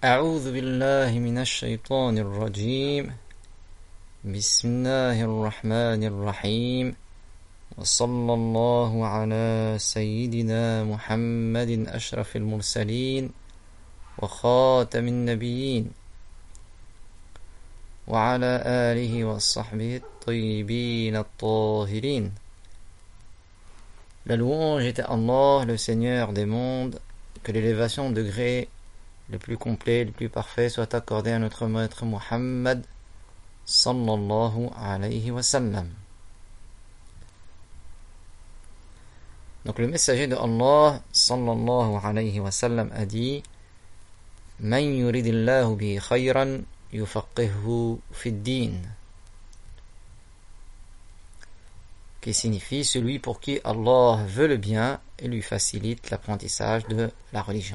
أعوذ بالله من الشيطان الرجيم بسم الله الرحمن الرحيم وصلى الله على سيدنا محمد أشرف المرسلين وخاتم النبيين وعلى آله وصحبه الطيبين الطاهرين. La louange est à Allah, le Seigneur des mondes, que l'élévation de degré le plus complet, le plus parfait soit accordé à notre maître Muhammad sallallahu alayhi wa sallam. Donc le messager de Allah sallallahu alayhi wa sallam a dit: Man yuridillahu bihi khayran yufaqqihhu fid-din, qui signifie celui pour qui Allah veut le bien et lui facilite l'apprentissage de la religion.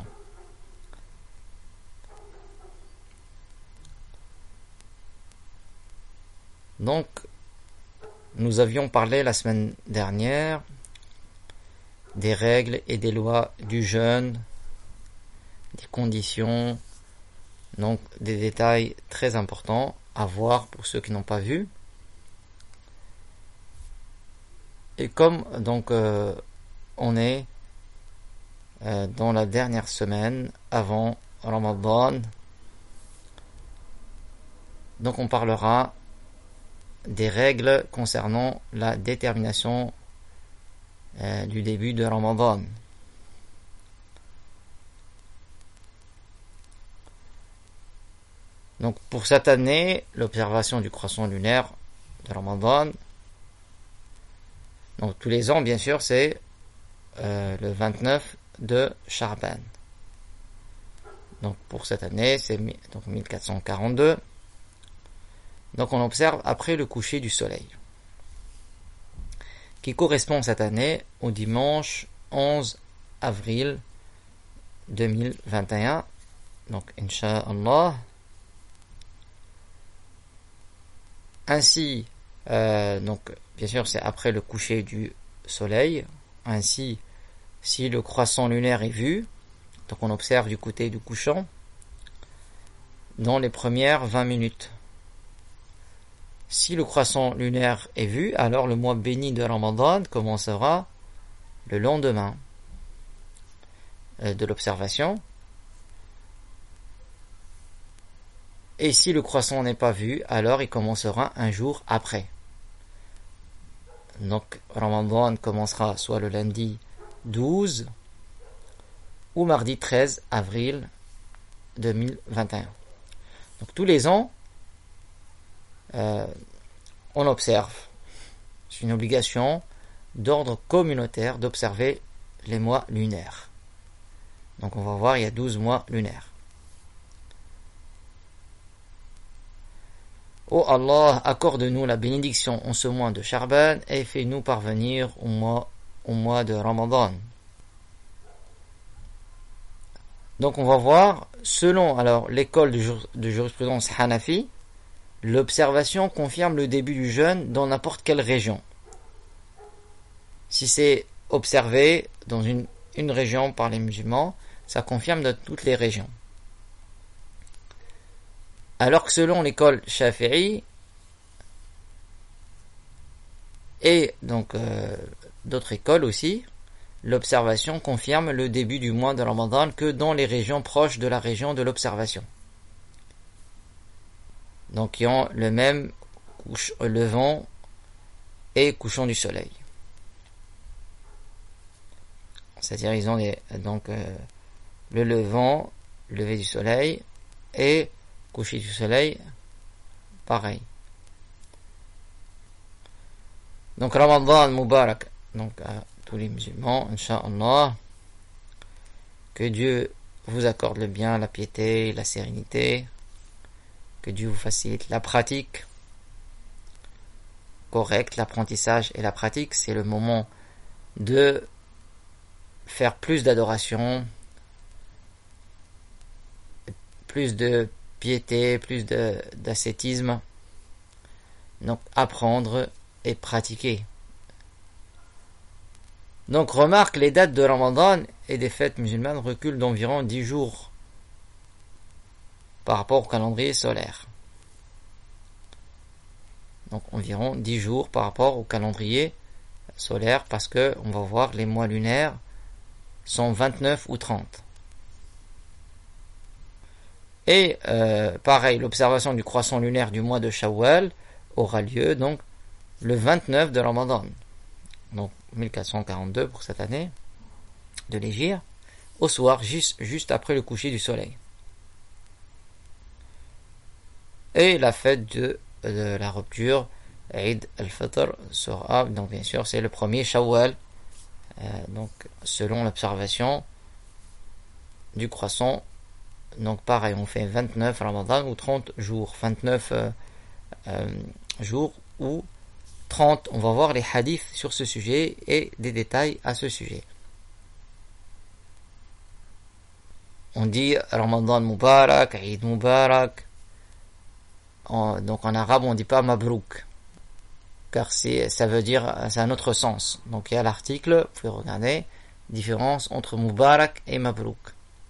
Donc, nous avions parlé la semaine dernière des règles et des lois du jeûne, des conditions, donc des détails très importants à voir pour ceux qui n'ont pas vu. Et comme donc on est dans la dernière semaine avant Ramadan, donc on parlera des règles concernant la détermination du début de Ramadan. Donc pour cette année, l'observation du croissant lunaire de Ramadan, donc tous les ans bien sûr, c'est le 29 de Sha'ban. Donc pour cette année, c'est donc 1442. Donc on observe après le coucher du soleil, qui correspond cette année au dimanche 11 avril 2021. Donc Inch'Allah. Ainsi, donc bien sûr c'est après le coucher du soleil. Ainsi, si le croissant lunaire est vu, donc on observe du côté du couchant dans les premières 20 minutes. Si le croissant lunaire est vu, alors le mois béni de Ramadan commencera le lendemain de l'observation. Et si le croissant n'est pas vu, alors il commencera un jour après. Donc Ramadan commencera soit le lundi 12 ou mardi 13 avril 2021. Donc tous les ans, on observe. C'est une obligation d'ordre communautaire d'observer les mois lunaires. Donc on va voir, il y a 12 mois lunaires. Ô Allah, accorde-nous la bénédiction en ce mois de Sha'ban et fais-nous parvenir au mois de Ramadan. Donc on va voir, selon alors l'école de jurisprudence Hanafi, l'observation confirme le début du jeûne dans n'importe quelle région. Si c'est observé dans une région par les musulmans, ça confirme dans toutes les régions. Alors que selon l'école Shafi'i et donc d'autres écoles aussi, l'observation confirme le début du mois de Ramadan que dans les régions proches de la région de l'observation. Donc qui ont le même levant et couchant du soleil. C'est-à-dire ils ont le levant, lever du soleil et coucher du soleil, pareil. Donc Ramadan Mubarak, donc à tous les musulmans, Inch'Allah, que Dieu vous accorde le bien, la piété, la sérénité, que Dieu vous facilite la pratique correcte, l'apprentissage et la pratique, c'est le moment de faire plus d'adoration, plus de piété, plus d'ascétisme. Donc apprendre et pratiquer. Donc remarque, les dates de Ramadan et des fêtes musulmanes reculent d'environ 10 jours par rapport au calendrier solaire. Donc environ 10 jours par rapport au calendrier solaire, parce que on va voir les mois lunaires sont 29 ou 30. Et pareil, l'observation du croissant lunaire du mois de Shawwal aura lieu donc le 29 de Ramadan, donc 1442 pour cette année de l'Hégire, au soir, juste après le coucher du soleil. Et la fête de la rupture, Eid al-Fitr, sera, donc bien sûr, c'est le premier Shawwal, donc selon l'observation du croissant. Donc pareil, on fait 29 Ramadan ou 30 jours, 29 jours ou 30. On va voir les hadiths sur ce sujet et des détails à ce sujet. On dit Ramadan Mubarak, Eid Mubarak. Donc en arabe on dit pas Mabrouk, car ça veut dire, c'est un autre sens. Donc il y a l'article, vous pouvez regarder, différence entre Mubarak et Mabrouk.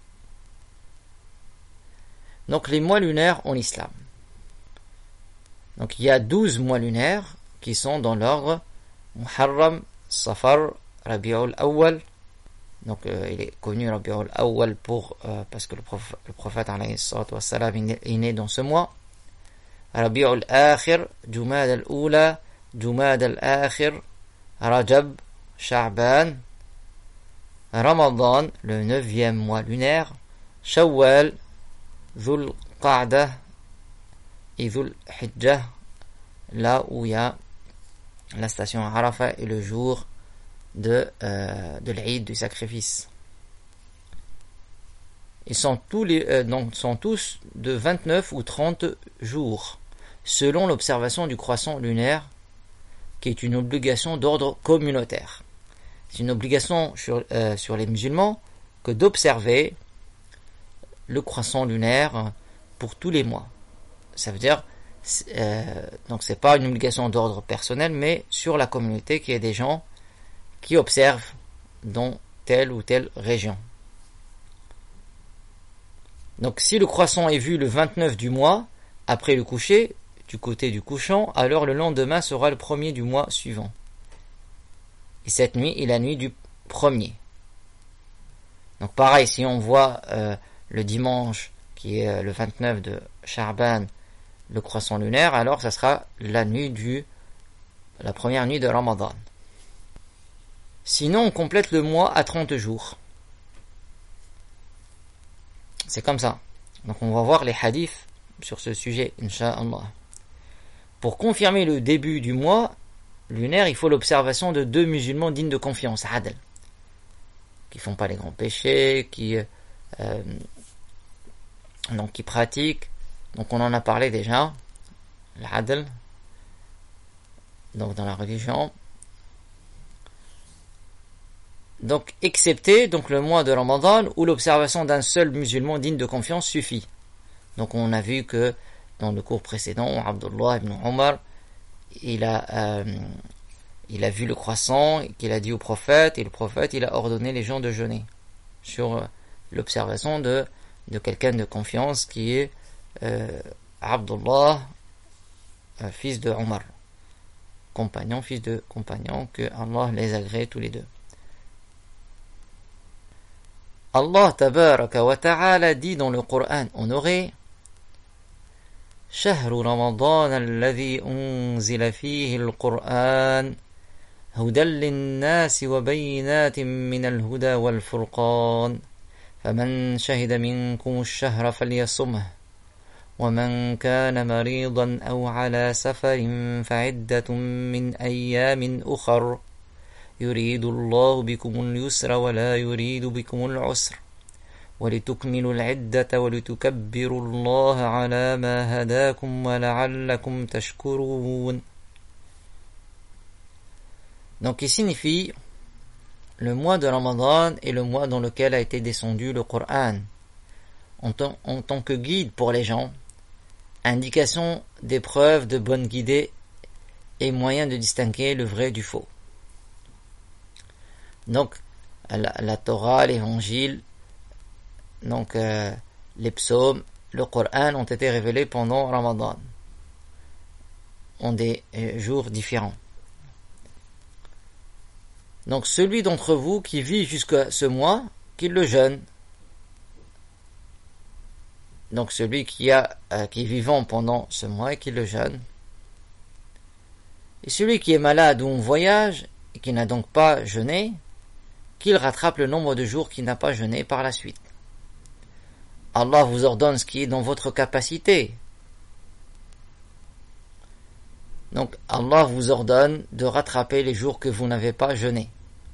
Donc les mois lunaires en islam. Donc il y a 12 mois lunaires qui sont dans l'ordre Muharram, Safar, Rabi'ul Awwal. Donc il est connu Rabi'ul Awwal parce que le prophète alayhi salatu wassalam est né dans ce mois. Rabi'ul Akhir, Jumad al-Ula, Jumad al-Akhir, Rajab, Sha'ban, Ramadan, le 9e mois lunaire, Shawwal, Dhul Qa'dah et Dhul Hijjah, là où il y a la station Arafat et le jour de l'Eid du sacrifice. Ils sont tous de 29 ou 30 jours, selon l'observation du croissant lunaire, qui est une obligation d'ordre communautaire. C'est une obligation sur les musulmans que d'observer le croissant lunaire pour tous les mois. Ça veut dire, donc c'est pas une obligation d'ordre personnel, mais sur la communauté, qu'il y ait des gens qui observent dans telle ou telle région. Donc si le croissant est vu le 29 du mois, après le coucher, du côté du couchant, alors le lendemain sera le premier du mois suivant. Et cette nuit est la nuit du premier. Donc pareil, si on voit le dimanche, qui est le 29 de Sha'ban, le croissant lunaire, alors ça sera la première nuit de Ramadan. Sinon, on complète le mois à 30 jours. C'est comme ça. Donc on va voir les hadiths sur ce sujet, Inch'Allah. Pour confirmer le début du mois lunaire, il faut l'observation de 2 musulmans dignes de confiance, adl, qui font pas les grands péchés, qui pratiquent. Donc on en a parlé déjà, l'adl, donc dans la religion. Donc excepté le mois de Ramadan, où l'observation d'un seul musulman digne de confiance suffit. Donc on a vu que dans le cours précédent, Abdullah ibn Omar, il a vu le croissant, qu'il a dit au prophète, et le prophète il a ordonné les gens de jeûner sur l'observation de quelqu'un de confiance qui est Abdullah, fils de Omar, fils de compagnon, que Allah les agrée tous les deux. Allah tabaraka wa ta'ala dit dans le Coran honoré: شهر رمضان الذي أنزل فيه القرآن هدى للناس وبينات من الهدى والفرقان فمن شهد منكم الشهر فليصمه ومن كان مريضا أو على سفر فعدة من أيام أخر يريد الله بكم اليسر ولا يريد بكم العسر ولتكملوا العدة ولتكبروا الله على ما هداكم ولعلكم تشكرون. Donc il signifie le mois de Ramadan est le mois dans lequel a été descendu le Coran en tant que guide pour les gens, indication des preuves de bonne guidée et moyen de distinguer le vrai du faux. Donc la Torah, l'évangile, donc les psaumes le Coran ont été révélés pendant Ramadan, en des jours différents. Donc celui d'entre vous qui vit jusqu'à ce mois, qu'il le jeûne. Donc celui qui est vivant pendant ce mois et qu'il le jeûne. Et celui qui est malade ou en voyage et qui n'a donc pas jeûné, qu'il rattrape le nombre de jours qu'il n'a pas jeûné par la suite. Allah vous ordonne ce qui est dans votre capacité. Donc Allah vous ordonne de rattraper les jours que vous n'avez pas jeûné,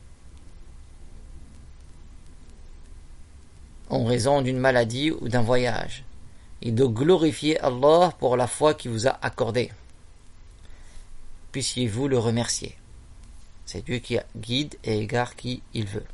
en raison d'une maladie ou d'un voyage, et de glorifier Allah pour la foi qu'il vous a accordée. Puissiez-vous le remercier. C'est Dieu qui guide et égare qui il veut.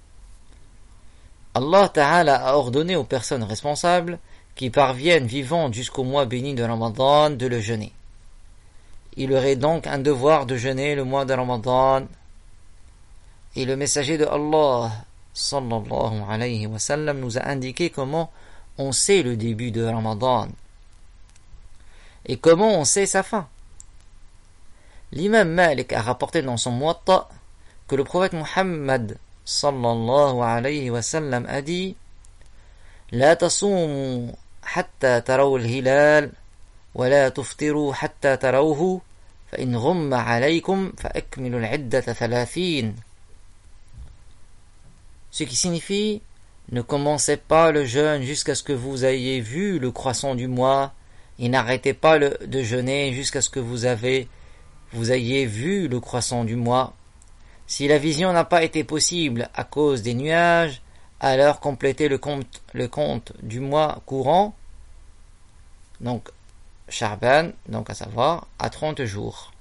Allah Ta'ala a ordonné aux personnes responsables qui parviennent vivants jusqu'au mois béni de Ramadan de le jeûner. Il leur est donc un devoir de jeûner le mois de Ramadan. Et le messager de Allah sallallahu alayhi wa sallam nous a indiqué comment on sait le début de Ramadan et comment on sait sa fin. L'imam Malik a rapporté dans son Muwatta que le prophète Muhammad sallallahu alayhi wa sallam a dit: La tasumu hatta taraw al-hilal wa la tuftiru hatta tarawhu fa in ghumma alaykum fa akmilu al-iddata 30. Ce qui signifie: ne commencez pas le jeûne jusqu'à ce que vous ayez vu le croissant du mois, et n'arrêtez pas de jeûner jusqu'à ce que vous ayez vu le croissant du mois. Si la vision n'a pas été possible à cause des nuages, alors complétez le compte du mois courant, donc Sha'ban, donc à savoir à 30 jours.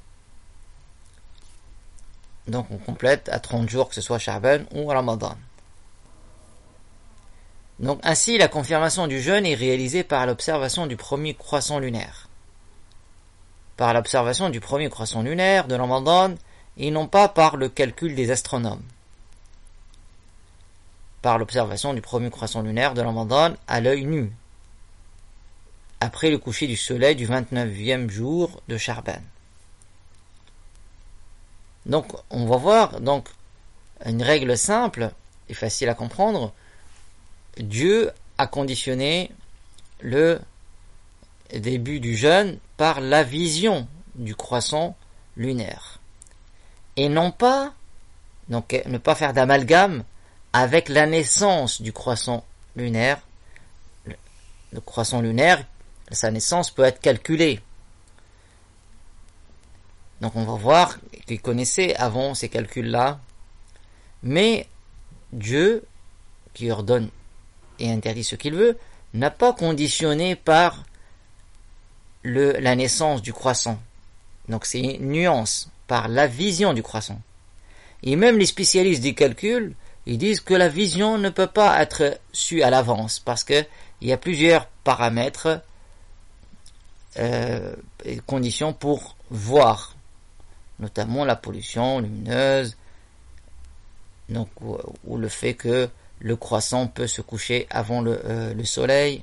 Donc on complète à 30 jours, que ce soit Sha'ban ou Ramadan. Donc ainsi, la confirmation du jeûne est réalisée par l'observation du premier croissant lunaire. Par l'observation du premier croissant lunaire de Ramadan, et non pas par le calcul des astronomes. Par l'observation du premier croissant lunaire de Ramadan à l'œil nu, après le coucher du soleil du 29e jour de Sha'ban. Donc on va voir donc une règle simple et facile à comprendre. Dieu a conditionné le début du jeûne par la vision du croissant lunaire. Et non pas, donc ne pas faire d'amalgame avec la naissance du croissant lunaire. Le croissant lunaire, sa naissance peut être calculée. Donc on va voir qu'il connaissait avant ces calculs-là. Mais Dieu, qui ordonne et interdit ce qu'il veut, n'a pas conditionné par la naissance du croissant. Donc c'est une nuance, par la vision du croissant. Et même les spécialistes du calcul, ils disent que la vision ne peut pas être sue à l'avance, parce que il y a plusieurs paramètres et conditions pour voir, notamment la pollution lumineuse, donc, ou le fait que le croissant peut se coucher avant le soleil,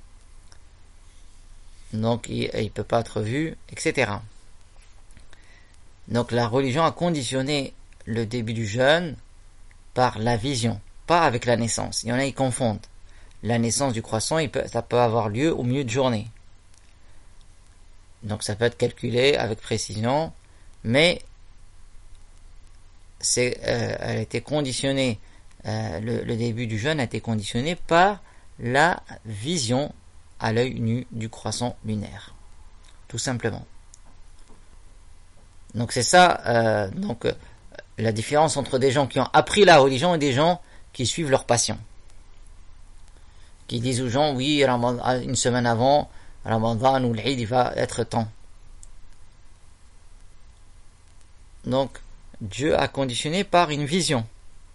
donc il ne peut pas être vu, etc. Donc la religion a conditionné le début du jeûne par la vision, pas avec la naissance. Il y en a qui confondent. La naissance du croissant, ça peut avoir lieu au milieu de journée. Donc ça peut être calculé avec précision, mais elle a été conditionnée, le début du jeûne a été conditionné par la vision à l'œil nu du croissant lunaire. Tout simplement. Donc c'est ça, la différence entre des gens qui ont appris la religion et des gens qui suivent leur passion. Qui disent aux gens, oui, une semaine avant, Ramadan ou l'Eid, il va être temps. Donc, Dieu a conditionné par une vision.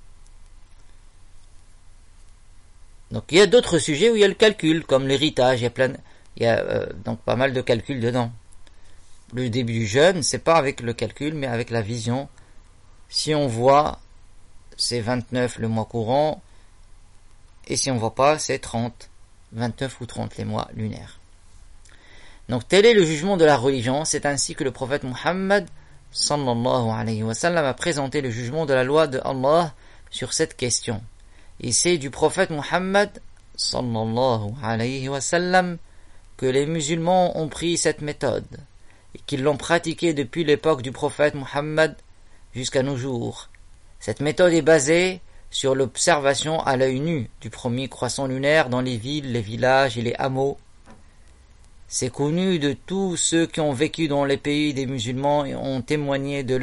Donc, il y a d'autres sujets où il y a le calcul, comme l'héritage, il y a donc pas mal de calculs dedans. Le début du jeûne, c'est pas avec le calcul, mais avec la vision. Si on voit, c'est 29 le mois courant, et si on voit pas, c'est 30. 29 ou 30 les mois lunaires. Donc tel est le jugement de la religion, c'est ainsi que le prophète Muhammad sallallahu alayhi wa sallam a présenté le jugement de la loi de Allah sur cette question. Et c'est du prophète Muhammad sallallahu alayhi wa sallam que les musulmans ont pris cette méthode et qu'ils l'ont pratiquée depuis l'époque du prophète Muhammad jusqu'à nos jours. Cette méthode est basée sur l'observation à l'œil nu du premier croissant lunaire dans les villes, les villages et les hameaux. C'est connu de tous ceux qui ont vécu dans les pays des musulmans et ont témoigné de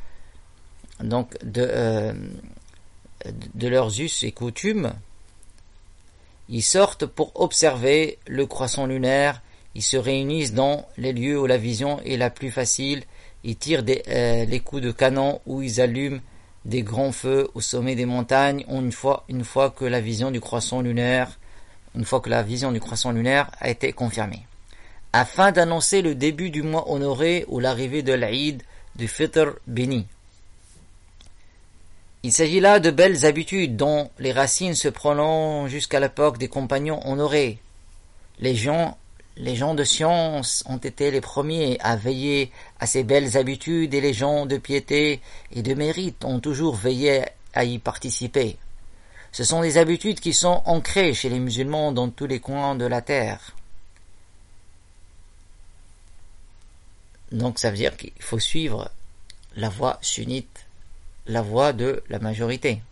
leurs us et coutumes. Ils sortent pour observer le croissant lunaire, ils se réunissent dans les lieux où la vision est la plus facile, ils tirent les coups de canon ou ils allument des grands feux au sommet des montagnes une fois que la vision du croissant lunaire a été confirmée, afin d'annoncer le début du mois honoré ou l'arrivée de l'Aïd du Fitr béni. Il s'agit là de belles habitudes dont les racines se prolongent jusqu'à l'époque des compagnons honorés. Les gens de science ont été les premiers à veiller à ces belles habitudes et les gens de piété et de mérite ont toujours veillé à y participer. Ce sont des habitudes qui sont ancrées chez les musulmans dans tous les coins de la terre. Donc ça veut dire qu'il faut suivre la voie sunnite, la voie de la majorité.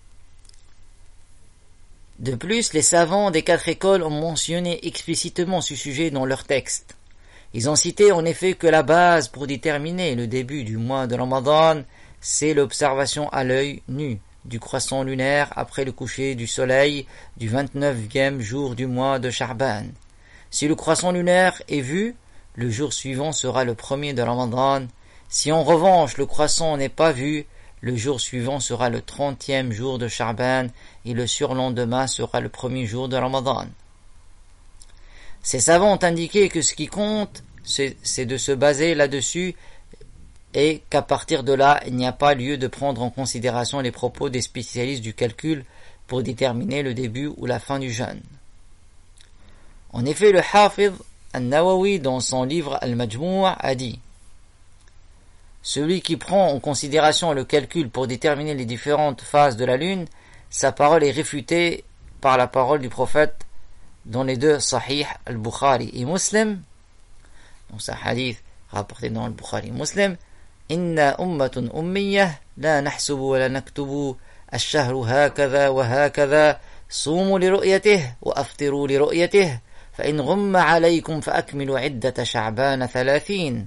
De plus, les savants des 4 écoles ont mentionné explicitement ce sujet dans leurs textes. Ils ont cité en effet que la base pour déterminer le début du mois de Ramadan, c'est l'observation à l'œil nu du croissant lunaire après le coucher du soleil du 29e jour du mois de Sha'ban. Si le croissant lunaire est vu, le jour suivant sera le premier de Ramadan. Si en revanche le croissant n'est pas vu, le jour suivant sera le 30e jour de Sha'ban et le surlendemain sera le premier jour de Ramadan. Ces savants ont indiqué que ce qui compte, c'est de se baser là-dessus et qu'à partir de là, il n'y a pas lieu de prendre en considération les propos des spécialistes du calcul pour déterminer le début ou la fin du jeûne. En effet, le Hafiz An-Nawawi, dans son livre Al-Majmou' a dit: celui qui prend en considération le calcul pour déterminer les différentes phases de la lune, sa parole est réfutée par la parole du prophète dans les 2 Sahih al-Bukhari et Muslim. Donc c'est un hadith rapporté dans al-Bukhari et Muslim. Inna ummatun ummiyah la nahsubu wa la naktubu ash-shahru hakadha wa hakadha sumu li ru'yatihi wa aftiru li ru'yatihi fa in ghumma alaykum fa akmilu iddata sha'ban 30.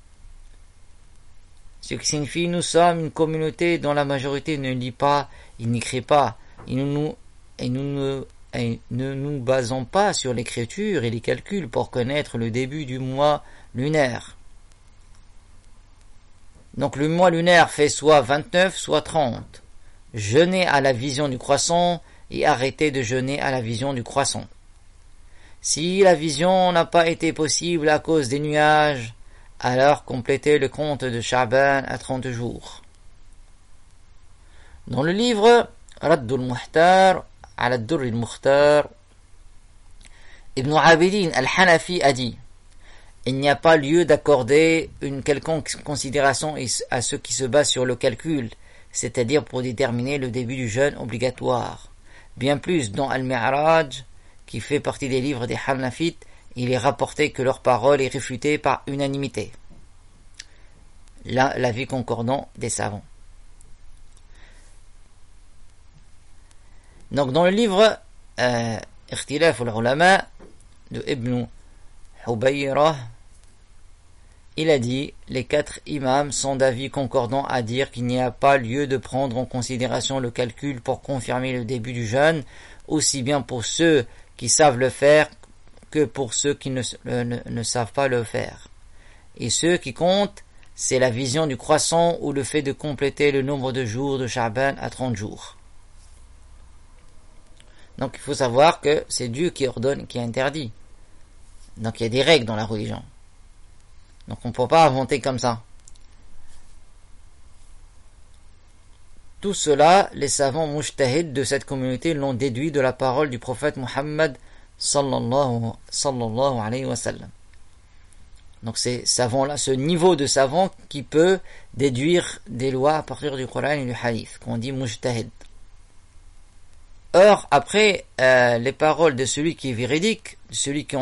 Ce qui signifie nous sommes une communauté dont la majorité ne lit pas, il n'écrit pas, et nous ne nous basons pas sur l'écriture et les calculs pour connaître le début du mois lunaire. Donc le mois lunaire fait soit 29, soit 30. Jeûner à la vision du croissant et arrêter de jeûner à la vision du croissant. Si la vision n'a pas été possible à cause des nuages, alors complétez le compte de Sha'ban à 30 jours. Dans le livre Raddul Muhtar ala Durr al-Mukhtar, Ibn Abidin al-Hanafi a dit: il n'y a pas lieu d'accorder une quelconque considération à ceux qui se basent sur le calcul, c'est-à-dire pour déterminer le début du jeûne obligatoire. Bien plus, dans Al-Mi'raj, qui fait partie des livres des Hanafites, il est rapporté que leur parole est réfutée par unanimité. Là, l'avis concordant des savants. Donc, dans le livre Ikhtilaf al-Ulama de Ibn Hubayra, il a dit: les 4 imams sont d'avis concordants à dire qu'il n'y a pas lieu de prendre en considération le calcul pour confirmer le début du jeûne, aussi bien pour ceux qui savent le faire que pour ceux qui ne savent pas le faire. Et ce qui compte, c'est la vision du croissant ou le fait de compléter le nombre de jours de Sha'ban à 30 jours. Donc il faut savoir que c'est Dieu qui ordonne, qui interdit. Donc il y a des règles dans la religion. Donc on ne peut pas inventer comme ça. Tout cela, les savants mujtahid de cette communauté l'ont déduit de la parole du prophète Muhammad sallallahu alayhi wa sallam. Donc ces savants-là, ce niveau de savant qui peut déduire des lois à partir du Coran et du Hadith, qu'on dit mujtahid. Or, après les paroles de celui qui est véridique, de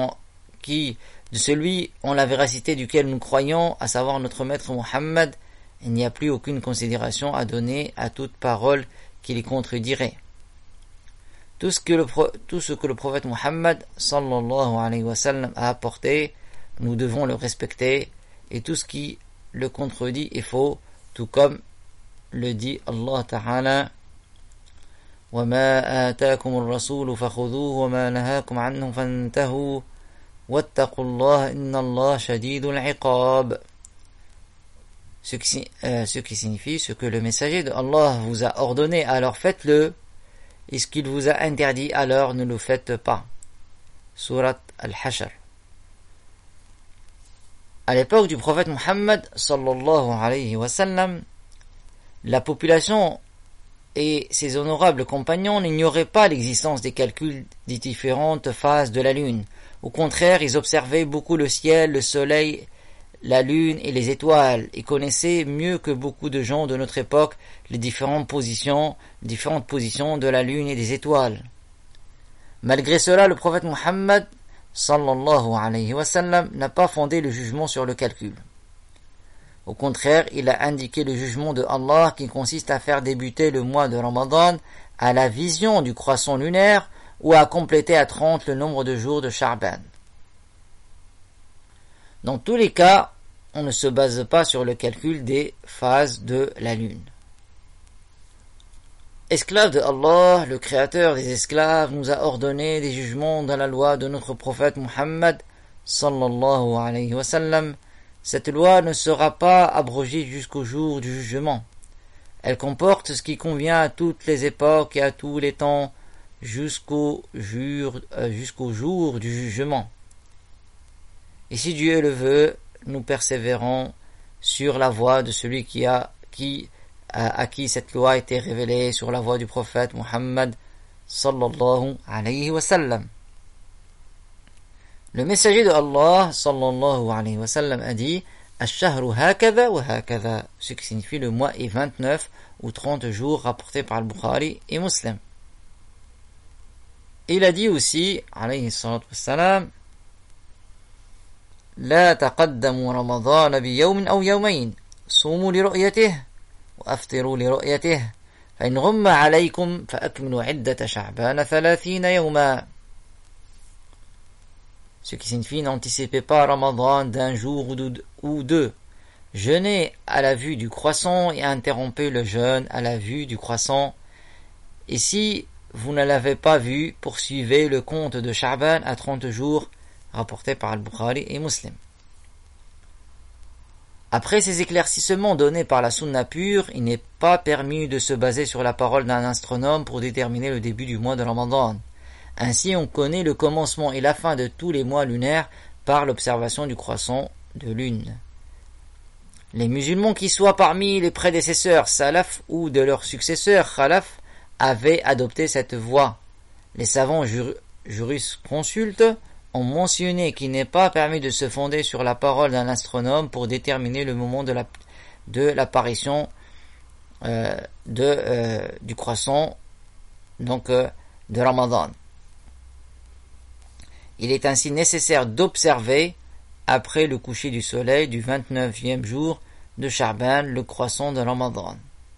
celui en la véracité duquel nous croyons, à savoir notre maître Muhammad, il n'y a plus aucune considération à donner à toute parole qui les contredirait. Tout ce que le prophète Muhammad sallallahu alayhi wa sallam a apporté, nous devons le respecter, et tout ce qui le contredit est faux, tout comme le dit Allah Ta'ala: وَمَا آتَاكُمُ الرَّسُولُ فَخُذُوهُ وَمَا نَهَاكُمْ عَنْهُ فَانْتَهُوا وَاتَّقُوا اللَّهَ إِنَّ اللَّهَ شَدِيدُ الْعِقَابِ. Ce qui signifie: ce que le messager de Allah vous a ordonné, alors faites-le, et ce qu'il vous a interdit, alors ne le faites pas. Surat Al-Hashr. À l'époque du prophète Muhammad sallallahu alayhi wa sallam, la population et ses honorables compagnons n'ignoraient pas l'existence des calculs des différentes phases de la lune. Au contraire, ils observaient beaucoup le ciel, le soleil, la lune et les étoiles, et connaissaient mieux que beaucoup de gens de notre époque les différentes positions de la lune et des étoiles. Malgré cela, le prophète Muhammad sallallahu alayhi wa sallam n'a pas fondé le jugement sur le calcul. Au contraire, il a indiqué le jugement de Allah qui consiste à faire débuter le mois de Ramadan à la vision du croissant lunaire ou à compléter à 30 le nombre de jours de Sha'ban. Dans tous les cas, on ne se base pas sur le calcul des phases de la lune. Esclaves de Allah, le créateur des esclaves, nous a ordonné des jugements dans la loi de notre prophète Muhammad sallallahu alayhi wa sallam. Cette loi ne sera pas abrogée jusqu'au jour du jugement. Elle comporte ce qui convient à toutes les époques et à tous les temps jusqu'au jour du jugement. Et si Dieu le veut, nous persévérons sur la voie de celui à qui cette loi a été révélée, sur la voie du prophète Muhammad sallallahu alayhi wa sallam. Le messager de Allah sallallahu alayhi wa sallam a dit: Ash-shahru hakadha wa hakadha, ce qui signifie le mois est 29 ou 30 jours, rapporté par Al-Bukhari et Muslim. Il a dit aussi, alayhi salatu wassalam: لا تقدموا رمضان بيوم أو يومين صوموا لرؤيته وأفطروا لرؤيته فإن غم عليكم فأكملوا عدة شعبان 30 يوما. Ce qui signifie: n'anticipez pas Ramadan d'un jour ou deux. Jeûnez à la vue du croissant et interrompez le jeûne à la vue du croissant. Et si vous ne l'avez pas vu, poursuivez le compte de Sha'ban à 30 jours, rapporté par Al-Bukhari et Muslim. Après ces éclaircissements donnés par la sunna pure, il n'est pas permis de se baser sur la parole d'un astronome pour déterminer le début du mois de Ramadan. Ainsi, on connaît le commencement et la fin de tous les mois lunaires par l'observation du croissant de lune. Les musulmans, qui soient parmi les prédécesseurs salaf ou de leurs successeurs khalaf, avaient adopté cette voie. Les savants jurisconsultes ont mentionné qu'il n'est pas permis de se fonder sur la parole d'un astronome pour déterminer le moment de l'apparition du croissant, de Ramadan. Il est ainsi nécessaire d'observer, après le coucher du soleil du 29e jour de Sha'ban, le croissant de Ramadan.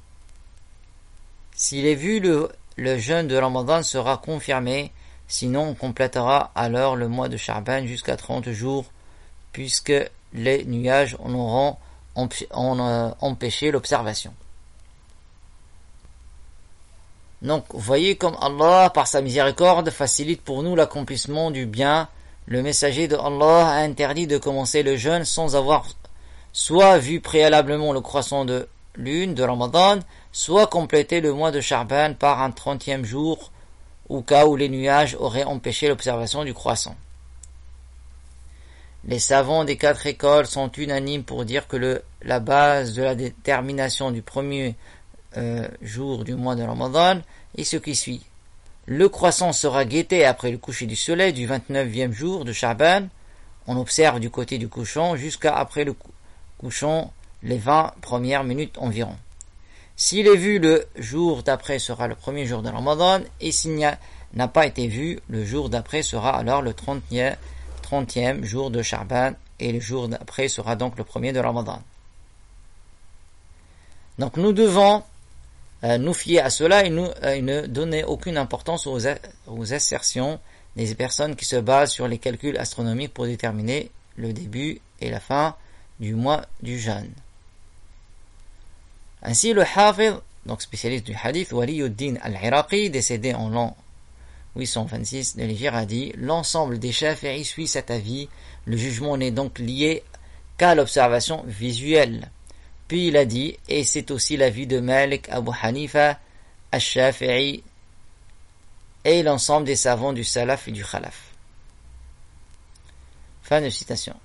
S'il est vu, le jeûne de Ramadan sera confirmé. Sinon, on complétera alors le mois de Sha'ban jusqu'à 30 jours, puisque les nuages en auront empêché l'observation. Donc, vous voyez comme Allah, par sa miséricorde, facilite pour nous l'accomplissement du bien. Le messager de Allah a interdit de commencer le jeûne sans avoir soit vu préalablement le croissant de lune de Ramadan, soit complété le mois de Sha'ban par un 30e jour, au cas où les nuages auraient empêché l'observation du croissant. Les savants des 4 écoles sont unanimes pour dire que la base de la détermination du premier jour du mois de Ramadan est ce qui suit. le croissant sera guetté après le coucher du soleil du 29e jour de Sha'ban. On observe du côté du couchant jusqu'à après le couchant les 20 premières minutes environ. S'il est vu le jour d'après sera le premier jour de Ramadan, et s'il n'a pas été vu, le jour d'après sera alors le 30e jour de Sha'ban, et le jour d'après sera donc le premier de Ramadan. Donc nous devons nous fier à cela et ne donner aucune importance aux assertions des personnes qui se basent sur les calculs astronomiques pour déterminer le début et la fin du mois du jeûne. Ainsi, le Hafidh, donc spécialiste du hadith, Waliyuddin al-Iraqi, décédé en l'an 826 de l'Hégire, a dit: l'ensemble des Shafi'i suit cet avis, le jugement n'est donc lié qu'à l'observation visuelle. Puis il a dit, et c'est aussi l'avis de Malik, Abu Hanifa, al-Shafi'i, et l'ensemble des savants du Salaf et du Khalaf. Fin de citation.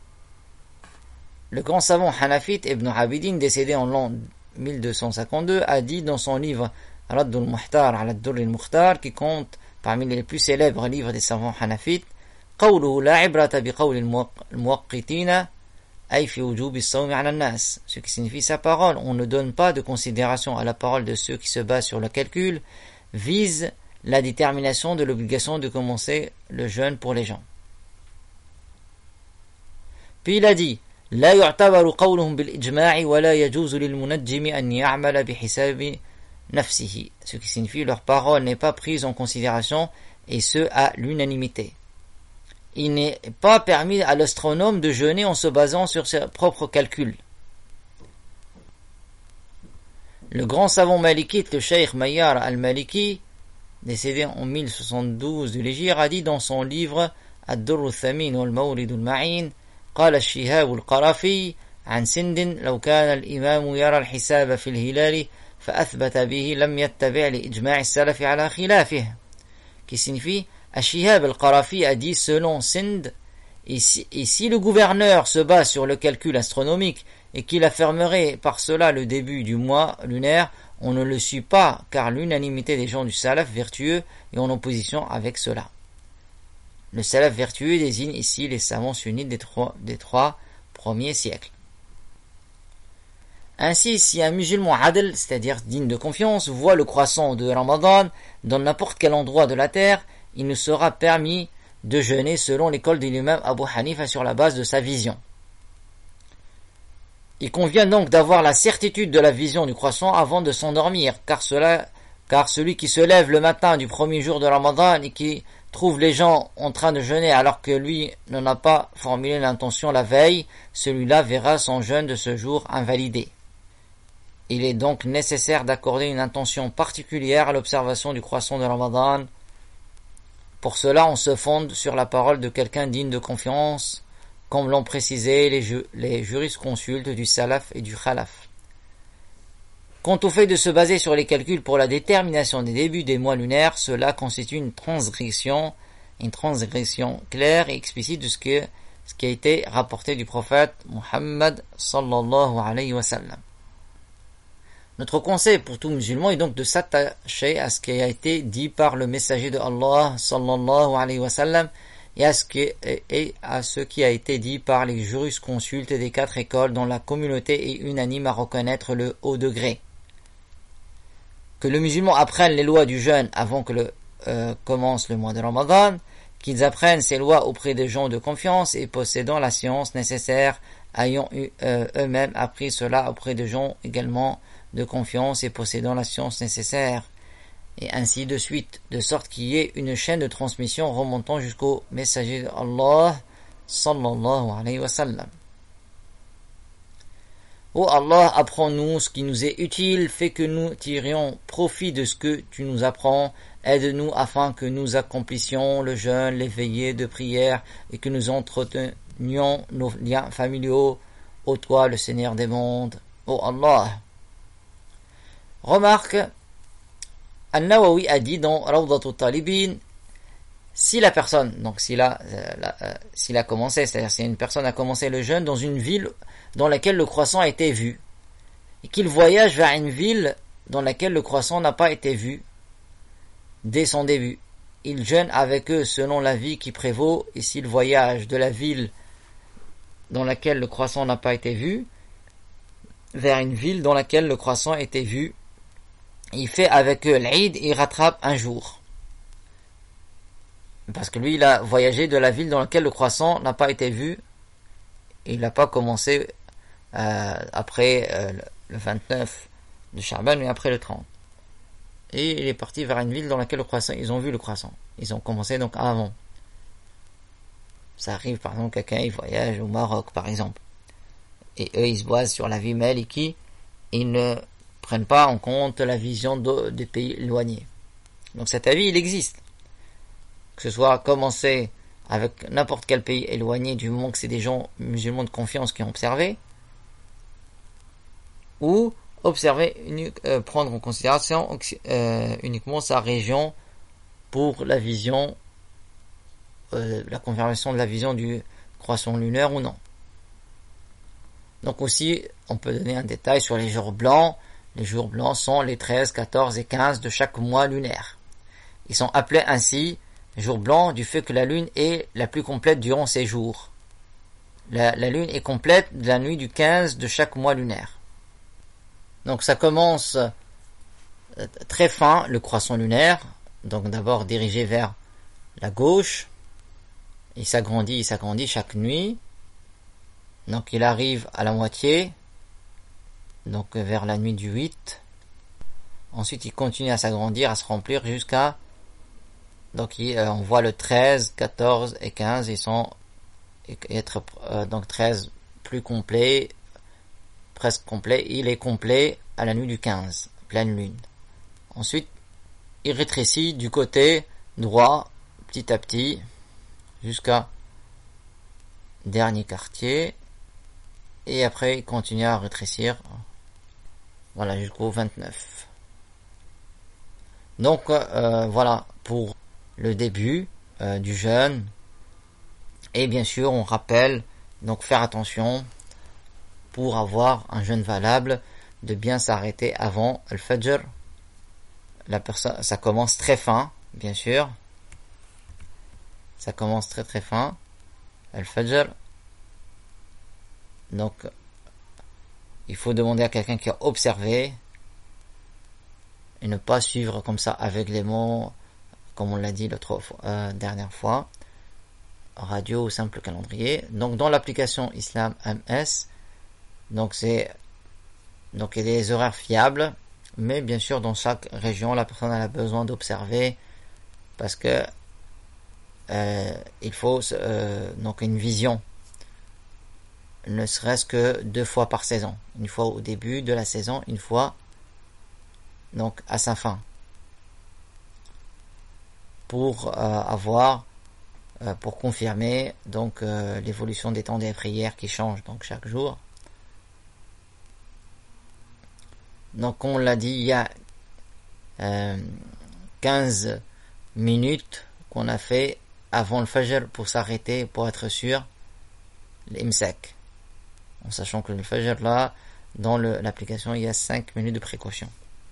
Le grand savant Hanafite Ibn Abidin, décédé en l'an 1252, a dit dans son livre Raddul Muhtar ala ad-Durr al-Mukhtar, qui compte parmi les plus célèbres livres des savants hanafites, قوله لا عبرة بقول الموقتين أي في وجوب الصوم على الناس, ce qui signifie sa parole, on ne donne pas de considération à la parole de ceux qui se basent sur le calcul, vise la détermination de l'obligation de commencer le jeûne pour les gens. Puis il a dit: لا يعتبر قولهم بالإجماع ولا يجوز للمنجم أن يعمل بحساب نفسه, ce qui signifie leur parole n'est pas prise en considération, et ce à l'unanimité. Il n'est pas permis à l'astronome de jeûner en se basant sur ses propres calculs. Le grand savant malikite, le Cheikh Mayyar al-Maliki, décédé en 1072 de l'Hégire, a dit dans son livre Ad-Durr al-Thamin wal-Mawlid al-Ma'in: قال الشهاب القرافي عن سند لو كان الإمام يرى الحساب في الهلال فأثبت به لم يتبع لإجماع السلف على خلافه, qui signifie Al-Shihab al-Qarafi a dit selon Sind, et si le gouverneur se base sur le calcul astronomique et qu'il affirmerait par cela le début du mois lunaire, on ne le suit pas, car l'unanimité des gens du salaf vertueux est en opposition avec cela. Le salaf vertueux désigne ici les savants sunnites des trois premiers siècles. Ainsi, si un musulman adl, c'est-à-dire digne de confiance, voit le croissant de Ramadan dans n'importe quel endroit de la terre, il nous sera permis de jeûner selon l'école de l'imam Abu Hanifa sur la base de sa vision. Il convient donc d'avoir la certitude de la vision du croissant avant de s'endormir, car celui qui se lève le matin du premier jour de Ramadan et qui trouve les gens en train de jeûner alors que lui n'en a pas formulé l'intention la veille, celui-là verra son jeûne de ce jour invalidé. Il est donc nécessaire d'accorder une intention particulière à l'observation du croissant de Ramadan. Pour cela, on se fonde sur la parole de quelqu'un digne de confiance, comme l'ont précisé les jurisconsultes du Salaf et du Khalaf. Quant au fait de se baser sur les calculs pour la détermination des débuts des mois lunaires, cela constitue une transgression claire et explicite de ce qui a été rapporté du prophète Muhammad sallallahu alayhi wa sallam. Notre conseil pour tout musulman est donc de s'attacher à ce qui a été dit par le messager de Allah sallallahu alayhi wa sallam et à ce qui a été dit par les jurisconsultes des 4 écoles dont la communauté est unanime à reconnaître le haut degré. Que le musulman apprenne les lois du jeûne avant que commence le mois de Ramadan, qu'ils apprennent ces lois auprès des gens de confiance et possédant la science nécessaire, ayant eux-mêmes appris cela auprès de gens également de confiance et possédant la science nécessaire, et ainsi de suite, de sorte qu'il y ait une chaîne de transmission remontant jusqu'au messager d'Allah sallallahu alayhi wa sallam. Ô Allah, apprends-nous ce qui nous est utile, fais que nous tirions profit de ce que tu nous apprends, aide-nous afin que nous accomplissions le jeûne, les veillées de prière et que nous entretenions nos liens familiaux, ô toi le Seigneur des mondes, ô Allah. Remarque, An-Nawawi a dit dans Rawdat al-Talibin, si la personne, donc s'il a commencé, c'est-à-dire si une personne a commencé le jeûne dans une ville dans laquelle le croissant a été vu, et qu'il voyage vers une ville dans laquelle le croissant n'a pas été vu, dès son début. Il jeûne avec eux selon la vie qui prévaut, et s'il voyage de la ville dans laquelle le croissant n'a pas été vu, vers une ville dans laquelle le croissant a été vu, il fait avec eux l'Eid et il rattrape un jour. Parce que lui, il a voyagé de la ville dans laquelle le croissant n'a pas été vu, et il n'a pas commencé après le 29 de Sha'ban, mais après le 30. Et il est parti vers une ville dans laquelle le croissant, ils ont vu le croissant. Ils ont commencé donc avant. Ça arrive, par exemple, quelqu'un, il voyage au Maroc, par exemple. Et eux, ils se basent sur la vie maliki. Ils ne prennent pas en compte la vision des pays éloignés. Donc cet avis, il existe. Que ce soit commencer avec n'importe quel pays éloigné, du moment que c'est des gens musulmans de confiance qui ont observé, ou observer, prendre en considération uniquement sa région pour la vision, la confirmation de la vision du croissant lunaire ou non. Donc aussi, on peut donner un détail sur les jours blancs. Les jours blancs sont les 13, 14 et 15 de chaque mois lunaire. Ils sont appelés ainsi jours blancs du fait que la lune est la plus complète durant ces jours. La lune est complète de la nuit du 15 de chaque mois lunaire. Donc ça commence très fin, le croissant lunaire, donc d'abord dirigé vers la gauche, il s'agrandit chaque nuit, donc il arrive à la moitié, donc vers la nuit du 8, ensuite il continue à s'agrandir, à se remplir jusqu'à, donc on voit le 13, 14 et 15, ils sont être donc 13 plus complet, presque complet, il est complet à la nuit du 15, pleine lune. Ensuite, il rétrécit du côté droit, petit à petit, jusqu'à dernier quartier, et après il continue à rétrécir, voilà, jusqu'au 29. Donc voilà pour le début du jeûne. Et bien sûr, on rappelle, donc faire attention pour avoir un jeûne valable, de bien s'arrêter avant Al-Fajr. Ça commence très fin, bien sûr. Ça commence très très fin, Al-Fajr. Donc, il faut demander à quelqu'un qui a observé et ne pas suivre comme ça aveuglément, comme on l'a dit dernière fois, radio ou simple calendrier. Donc, dans l'application Islam MS, donc il y a des horaires fiables, mais bien sûr dans chaque région la personne a besoin d'observer parce que il faut donc une vision, ne serait-ce que 2 fois par saison, une fois au début de la saison, une fois donc à sa fin, pour pour confirmer donc l'évolution des temps des prières qui changent donc chaque jour. Donc, comme on l'a dit, il y a 15 minutes qu'on a fait avant le Fajr pour s'arrêter, pour être sûr, l'imsak. En sachant que le Fajr, là, dans l'application, il y a 5 minutes de précaution.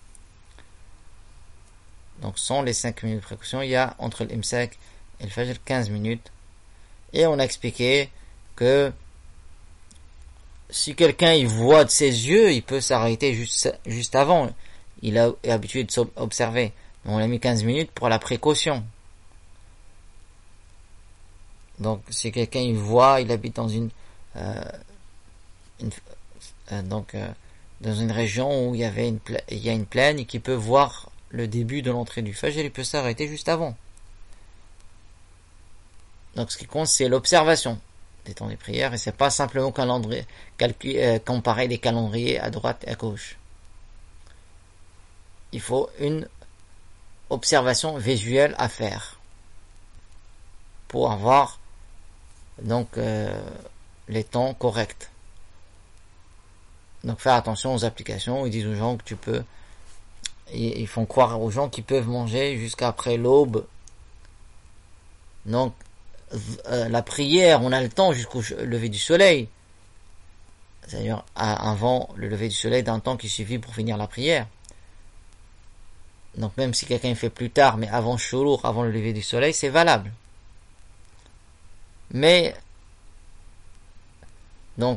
Donc, sans les 5 minutes de précaution, il y a entre l'imsak et le Fajr 15 minutes. Et on a expliqué que si quelqu'un il voit de ses yeux, il peut s'arrêter juste avant. Il est habitué de s'observer. On a mis 15 minutes pour la précaution. Donc si quelqu'un il voit, il habite dans dans une région où il y a une plaine et qui peut voir le début de l'entrée du Fajr, il peut s'arrêter juste avant. Donc ce qui compte, c'est l'observation des temps des prières, et c'est pas simplement comparer des calendriers à droite et à gauche. Il faut une observation visuelle à faire pour avoir donc les temps corrects. Donc faire attention aux applications, ils disent aux gens que ils font croire aux gens qu'ils peuvent manger jusqu'après l'aube. Donc la prière, on a le temps jusqu'au lever du soleil, c'est-à-dire avant le lever du soleil, d'un temps qui suffit pour finir la prière. Donc même si quelqu'un fait plus tard, mais avant Shuruq, avant le lever du soleil, c'est valable. Mais, donc,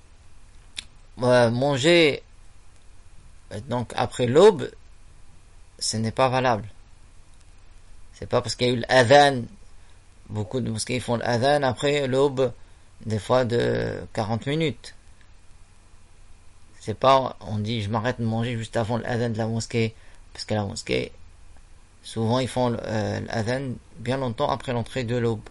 manger donc après l'aube, ce n'est pas valable. C'est pas parce qu'il y a eu l'adhan, beaucoup de mosquées font l'adhan après l'aube, des fois de 40 minutes. C'est pas, on dit je m'arrête de manger juste avant l'adhan de la mosquée, parce que la mosquée, souvent ils font l'adhan bien longtemps après l'entrée de l'aube.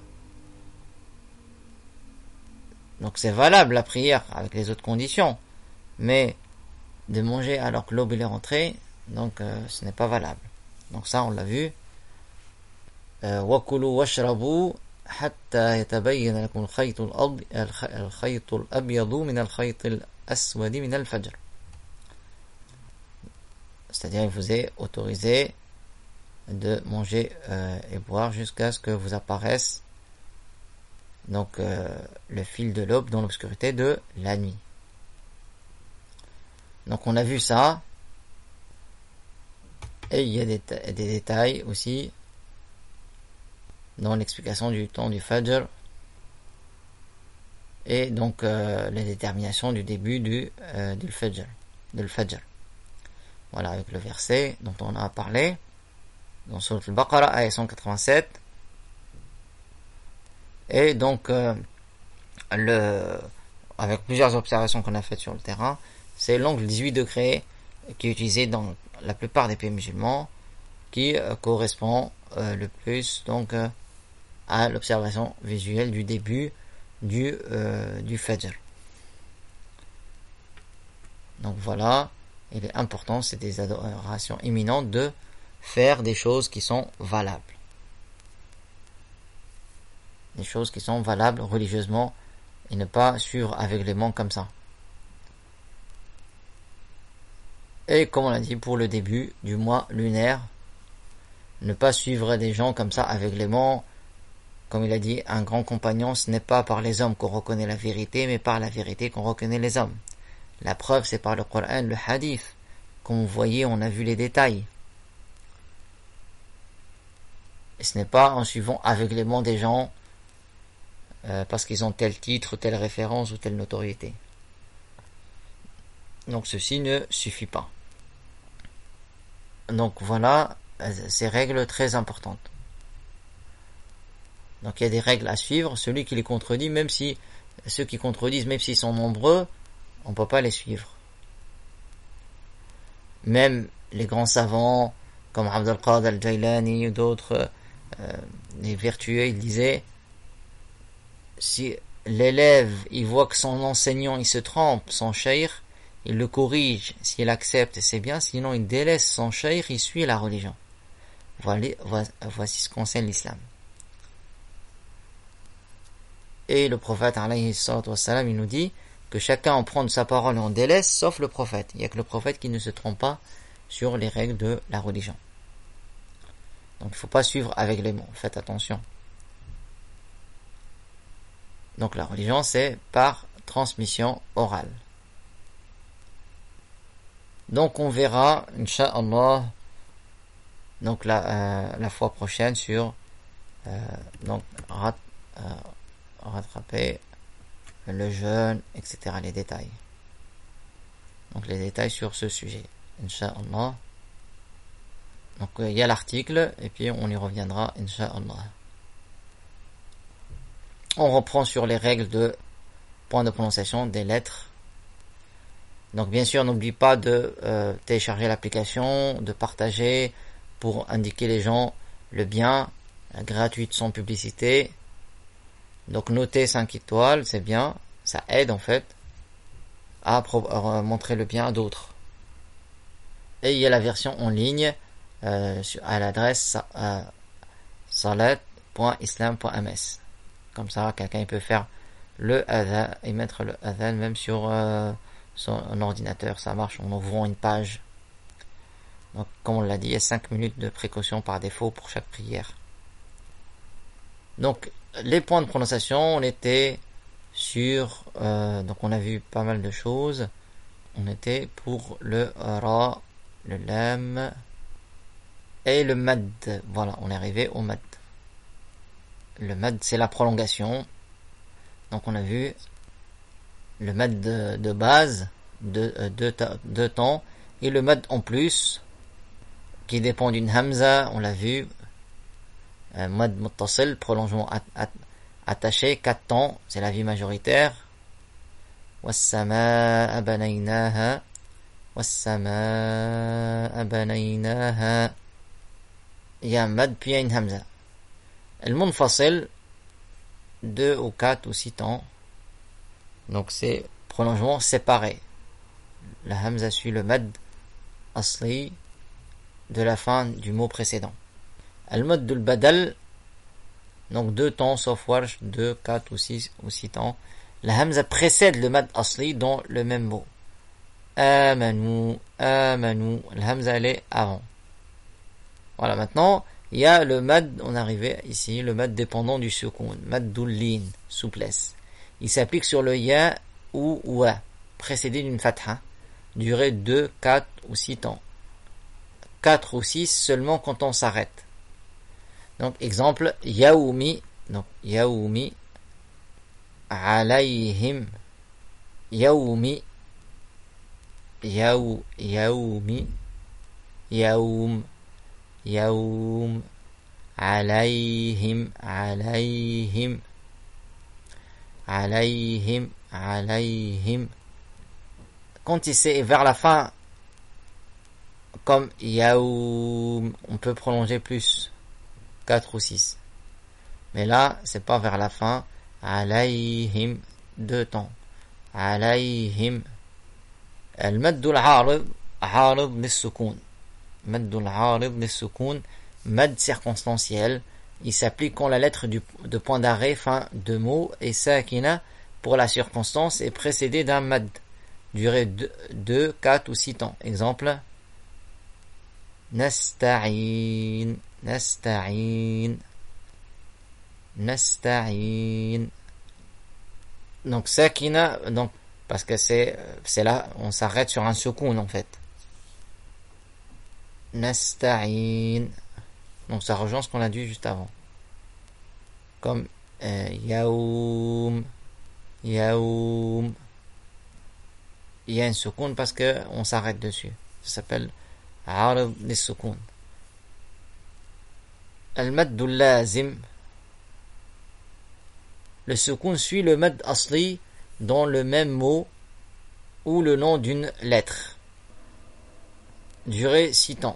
Donc c'est valable la prière avec les autres conditions, mais de manger alors que l'aube est rentrée, donc ce n'est pas valable. Donc ça on l'a vu. وَكُلُوا وَاشْرَبُوا حَتَّى يَتَبَيَّنَ لَكُمُ الْخَيْطُ الْأَبْيَضُ مِنَ الْخَيْطِ الْأَسْوَدِ مِنَ الْفَجْرِ. C'est-à-dire il vous est autorisé de manger et boire jusqu'à ce que vous apparaisse donc le fil de l'aube dans l'obscurité de la nuit. Donc on a vu ça, et il y a des détails aussi dans l'explication du temps du Fajr et donc la détermination du début du Fajr, Voilà, avec le verset dont on a parlé dans Surat al-Baqarah, ayat 187. Et donc avec plusieurs observations qu'on a faites sur le terrain, c'est l'angle 18 degrés qui est utilisé dans la plupart des pays musulmans, qui correspond le plus donc à l'observation visuelle du début du Fajr. Donc voilà, il est important, c'est des adorations imminentes, de faire des choses qui sont valables. Des choses qui sont valables religieusement, et ne pas suivre aveuglément comme ça. Et comme on l'a dit, pour le début du mois lunaire, ne pas suivre des gens comme ça aveuglément. Comme il a dit, un grand compagnon, ce n'est pas par les hommes qu'on reconnaît la vérité, mais par la vérité qu'on reconnaît les hommes. La preuve, c'est par le Coran, le hadith. Comme vous voyez, on a vu les détails. Et ce n'est pas en suivant aveuglément des gens parce qu'ils ont tel titre, telle référence ou telle notoriété. Donc ceci ne suffit pas. Donc voilà ces règles très importantes. Donc il y a des règles à suivre. Celui qui les contredit, même si ceux qui contredisent, même s'ils sont nombreux, on ne peut pas les suivre. Même les grands savants comme Abd al-Qadir al-Jailani ou d'autres, les vertueux, ils disaient, si l'élève il voit que son enseignant il se trompe, son cheikh, il le corrige, s'il accepte c'est bien, sinon il délaisse son cheikh, il suit la religion. Voici ce qu'enseigne l'islam. Et le prophète alayhi salatu wassalam, il nous dit que chacun en prend de sa parole et en délaisse, sauf le prophète. Il n'y a que le prophète qui ne se trompe pas sur les règles de la religion. Donc il ne faut pas suivre aveuglément, faites attention. Donc la religion, c'est par transmission orale. Donc on verra, Inch'Allah, donc la fois prochaine sur donc rattraper le jeûne, etc. Les détails. Donc les détails sur ce sujet, Inch'Allah. Donc il y a l'article et puis on y reviendra, Inch'Allah. On reprend sur les règles de point de prononciation des lettres. Donc bien sûr, n'oublie pas de télécharger l'application, de partager pour indiquer les gens le bien, gratuite sans publicité. Donc noter 5 étoiles, c'est bien, ça aide en fait à montrer le bien à d'autres. Et il y a la version en ligne à l'adresse salat.islam.ms. Comme ça, quelqu'un peut faire le adhan et mettre le adhan même sur son ordinateur. Ça marche en ouvrant une page. Donc, comme on l'a dit, il y a 5 minutes de précaution par défaut pour chaque prière. Donc, les points de prononciation, on était sur... donc, on a vu pas mal de choses. On était pour le ra, le lam, Et le mad, voilà, on est arrivé au mad. Le mad, c'est la prolongation. Donc on a vu le mad de base, de temps, et le mad en plus, qui dépend d'une hamza, on l'a vu. Mad muttasil, prolongement attaché, 4 temps, c'est la vie majoritaire. Was-samaa banaynaha, was-samaa banaynaha. Il y a un mad, puis il y a une hamza. Le munfasil, 2 ou 4 ou 6 temps. Donc c'est prolongement séparé. La hamza suit le mad asli de la fin du mot précédent. Al-mad al-badal, donc 2 temps sauf warsh, 2, 4 ou 6 temps. La hamza précède le mad asli dans le même mot. Amanu, amanu. La hamza elle est avant. Voilà, maintenant, il y a le mad, on est arrivé ici, le mad dépendant du sukoun, mad dullin, souplesse. Il s'applique sur le ya ou wa, précédé d'une fatha, durée 2, 4 ou 6 temps. 4 ou 6 seulement quand on s'arrête. Donc, exemple, yaoumi, donc, yaoumi, alayhim, yaoumi, yaoumi, yaoum, yaoum, alayhim, alayhim, alayhim, alayhim. Quand il est vers la fin, comme yaoum, on peut prolonger plus, 4 ou 6. Mais là, c'est pas vers la fin. Alayhim, 2 temps. Alayhim. المد العارض عارض للسكون. مد العارض للسكون. Mad circonstanciel. Il s'applique quand la lettre de point d'arrêt, fin de mot, et sakina pour la circonstance est précédée d'un mad. Durée 2, 4 ou 6 temps. Exemple. Nasta'in. Nasta'in. Nasta'in. Donc sakina, donc parce que c'est là, on s'arrête sur un sukoun en fait. Nasta'in. Donc ça rejoint ce qu'on a dit juste avant. Comme yaoum, yaoum. Il y a un sukoun parce que on s'arrête dessus. Ça s'appelle عارض للسكون. المد اللازم. Le sukoun suit le mad asli dans le même mot ou le nom d'une lettre. Durée 6 temps.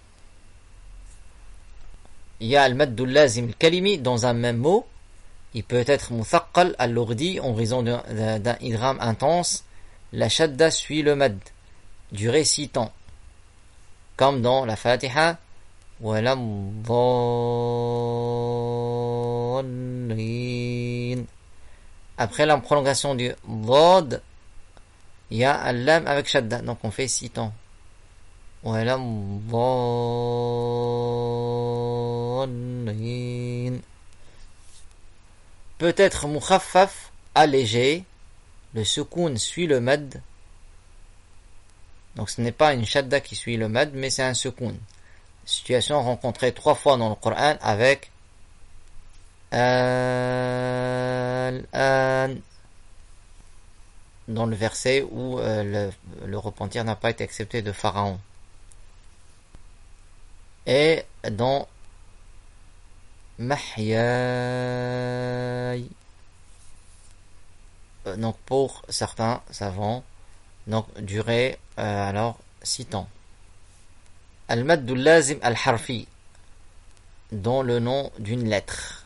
Il y a le mad al-lazim al-kalimi dans un même mot. Il peut être muthaqqal al-lourdi en raison d'un idgham intense. La shadda suit le mad. Durée 6 temps. Comme dans la Fatiha. Wala dhallin. Après la prolongation du dhad, il y a un lam avec shadda. Donc on fait 6 temps. Wala dhallin. Peut être mukhaffaf, allégé. Le sukoun suit le mad. Donc ce n'est pas une shadda qui suit le mad, mais c'est un sukoun. Situation rencontrée 3 fois dans le Coran avec al-an, dans le verset où le repentir n'a pas été accepté de Pharaon. Et dans Mahyay, donc pour certains savants, donc durée alors 6 temps. Al-mad al-lazim al-harfi, dans le nom d'une lettre.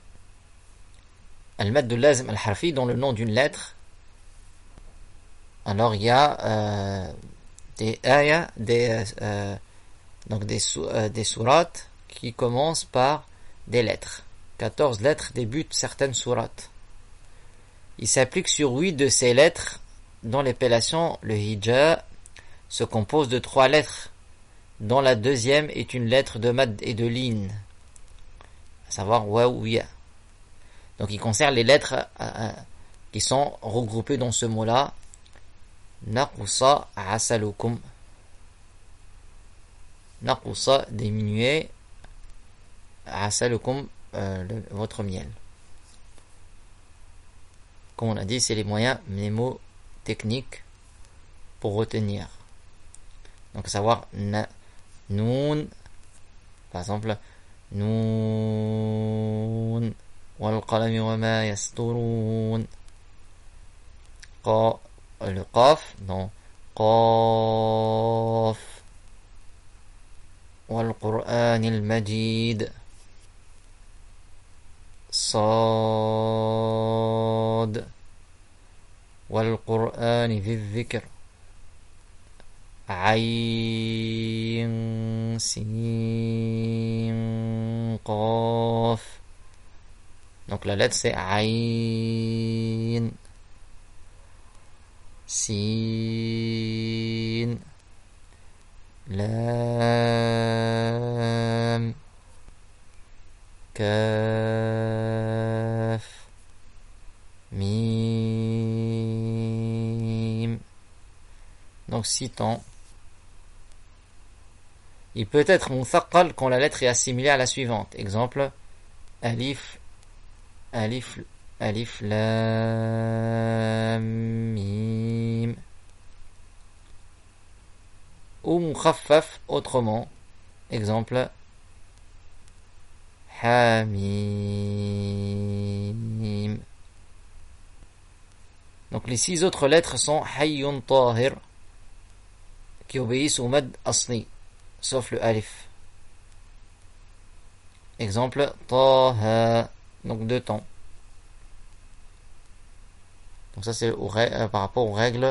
Al-mad al-lazim al-harfi, dans le nom d'une lettre. Alors il y a des ayats, donc des sourates qui commencent par des lettres. 14 lettres débutent certaines sourates. Il s'applique sur 8 de ces lettres. Dans l'épellation, le hija se compose de 3 lettres, dont la deuxième est une lettre de mad et de lin, à savoir wa ou ya. Donc il concerne les lettres qui sont regroupées dans ce mot-là. Naqusa asalukum. naqusa, diminuer, asalukum, votre miel. Comme on a dit, c'est les moyens mnémotechniques pour retenir. Donc, savoir noun, par exemple, noun, wal qalami wa ma yasturun. Le qaf, non, qaf, wal Qur'an al Majid, صاد والقرآن ذي الذكر عين سين قاف. Donc la lettre c'est عين سين لام كاف mim. Donc 6 temps. Il peut être muthaqqal quand la lettre est assimilée à la suivante. Exemple, alif, alif, alif, lam, mim. Ou mukhaffaf autrement. Exemple, hamim. Donc les 6 autres lettres sont hayyun tahir, qui obéissent au mad asli, sauf le alif. Exemple, taha, donc 2 temps. Donc ça c'est par rapport aux règles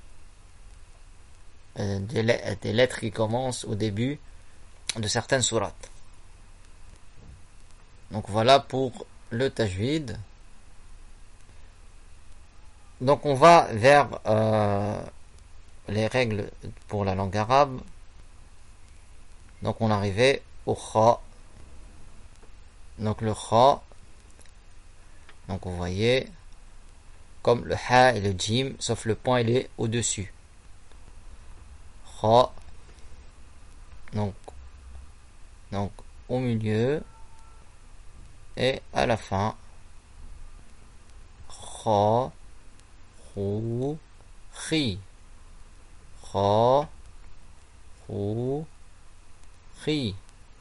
des lettres qui commencent au début de certaines sourates. Donc voilà pour le tajwid. Donc on va vers les règles pour la langue arabe. Donc on arrivait au kha. Donc le kha, donc vous voyez, comme le ha et le jim, sauf le point il est au-dessus. Kha, donc au milieu et à la fin. Kha, khu, khi. Kha, khu, khi.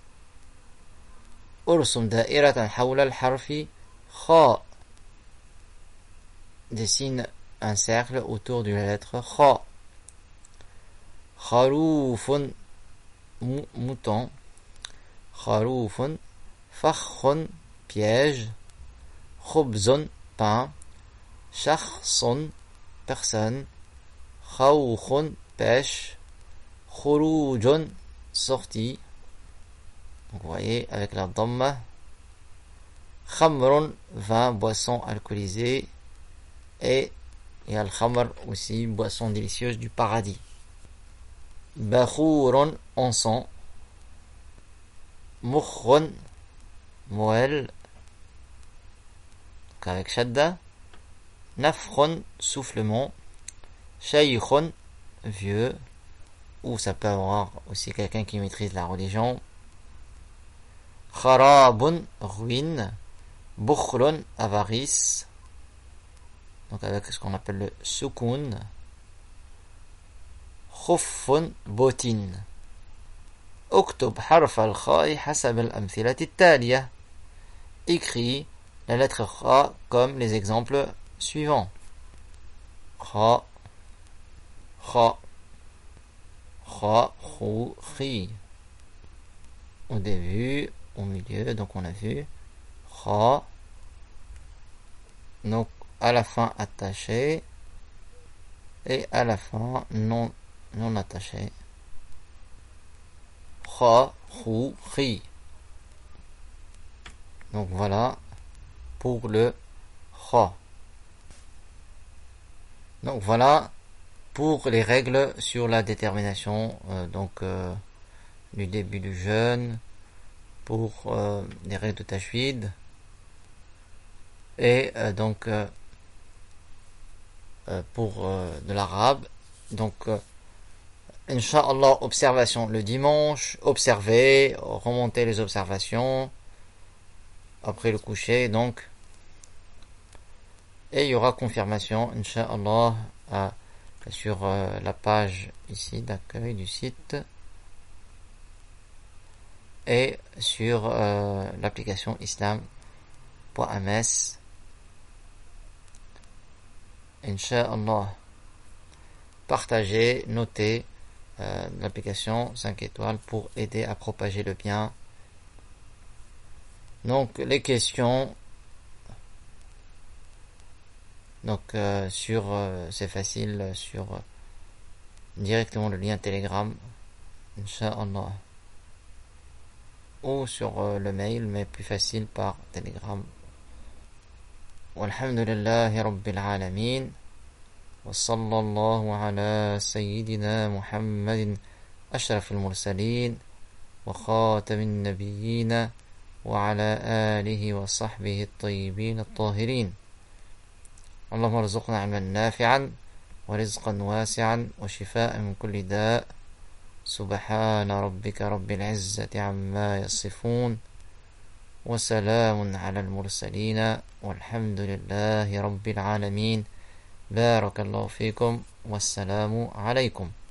أرسم دائرة حول الحرف خاء. Dessine un cercle autour de la lettre kha. Kharoufun, mouton. Kharoufun, fakhun, piège. Khubzun, pain. Shakhsun, personne. Khawkhun, pêche. Khurujun, sortie. Donc vous voyez avec la dhamma. Khamrun, vin, boisson alcoolisée. Et il y a le khamr aussi, boisson délicieuse du paradis. Bakhurun, encens. Mukhrun, moelle. Donc avec shadda. Nafkhun, soufflement. Shaykhun, vieux. Ou ça peut avoir aussi quelqu'un qui maîtrise la religion. Kharabun, ruine. Bukhlun, avarice. Donc avec ce qu'on appelle le sukun. Khuffun, bottine. Uktub harf al-kha'i hasab al-amthilati at-taliya. Écris la lettre kha comme les exemples suivants. Kha, kha, kha, khu, khi. Au début, au milieu, donc on a vu kha, donc à la fin attaché et à la fin non attaché. Kha, khu, khi. Donc voilà pour le kha. Donc voilà pour les règles sur la détermination du début du jeûne, pour les règles de tajwid et pour de l'arabe. Donc Inch'Allah, observation le dimanche, observer, remonter les observations après le coucher, donc. Et il y aura confirmation, Inch'Allah, sur la page ici d'accueil du site et sur l'application islam.ms. Inch'Allah. Partagez, notez l'application 5 étoiles pour aider à propager le bien. Donc les questions, donc c'est facile sur directement le lien Telegram, Inch'Allah, ou sur le mail, mais plus facile par Telegram. Walhamdulillahi Rabbil Alamin. وصلى الله على سيدنا محمد أشرف المرسلين وخاتم النبيين وعلى آله وصحبه الطيبين الطاهرين. اللهم ارزقنا علما نافعا ورزقا واسعا وشفاء من كل داء. سبحان ربك رب العزة عما يصفون وسلام على المرسلين والحمد لله رب العالمين. بارك الله فيكم والسلام عليكم.